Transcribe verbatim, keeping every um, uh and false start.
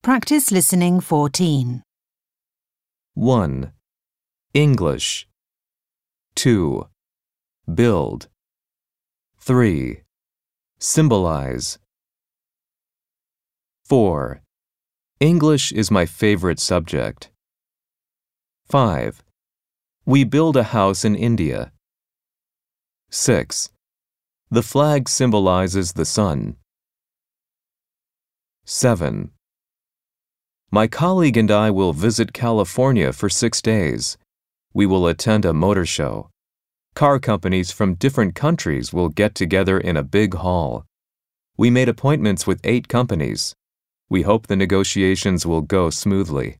Practice listening fourteen. one. English. two. Build. three. Symbolize. four. English is my favorite subject. five. We build a house in India. six. The flag symbolizes the sun. seven. My colleague and I will visit California for six days. We will attend a motor show. Car companies from different countries will get together in a big hall. We made appointments with eight companies. We hope the negotiations will go smoothly.